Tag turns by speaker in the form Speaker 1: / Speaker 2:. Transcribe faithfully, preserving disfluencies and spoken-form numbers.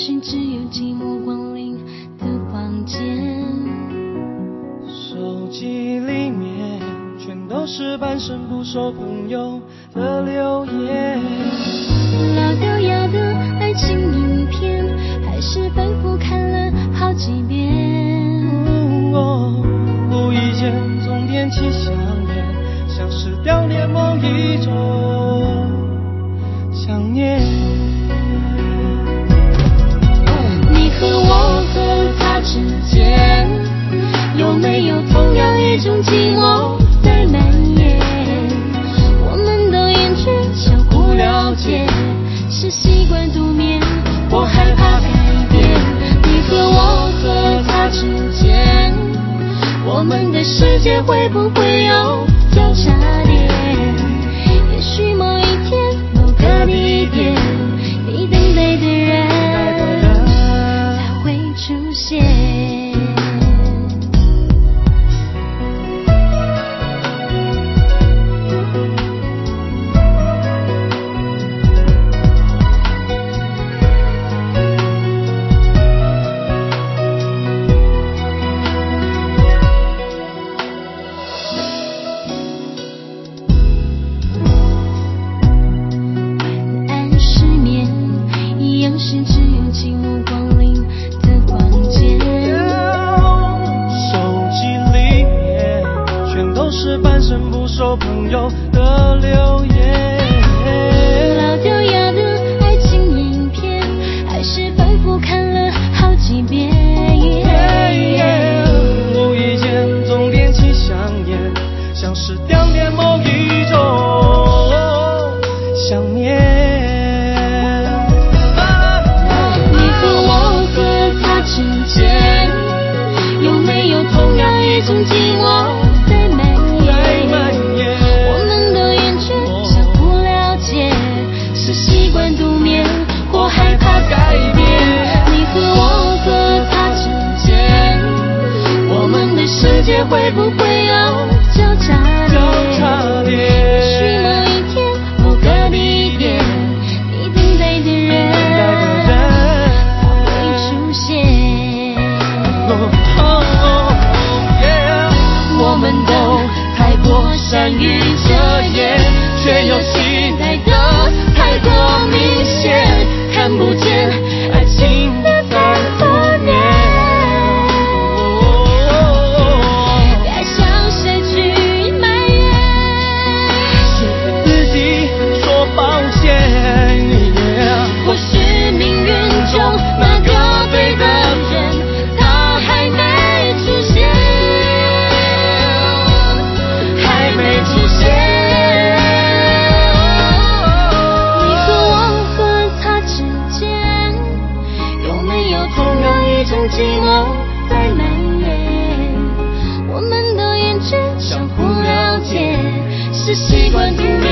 Speaker 1: 是只有寂寞光临的房间。
Speaker 2: 手机里面全都是半生不熟朋友的留言，
Speaker 1: 老掉牙的爱情影片，还是反复看了好几遍。
Speaker 2: 哦，无意间总点起香烟，像是悼念某一种想念。
Speaker 1: 你和我和他之间，有没有同样一种寂寞在蔓延？我们都厌倦相互了解，是习惯独眠，或害怕改变。你和我和他之间，我们的世界会不会有交叉点？也许某一天某个地点，你等待的人才会出现。
Speaker 2: 朋友的留言，
Speaker 1: 老掉牙的爱情影片，还是反复看了好几遍。
Speaker 2: 无意间总点起香烟，像是悼念某一种想念。
Speaker 1: 你和我和他之间，有没有同样一种寂寞在蔓延？我们都厌倦相互了解，是习惯独眠，或害怕改变。你和我和他之间，我们的世界会不会有交叉点？也许某一天某个地点，你等待的人他会出现。我们都太过善于遮掩，却又期待的太过明显，看不见爱情的反覆面。该向谁去埋怨？
Speaker 2: 是对自己说抱歉。
Speaker 1: 或许命运中那个对的人，他还没出现。寂寞在蔓延，我们都厌倦相互了解，是习惯独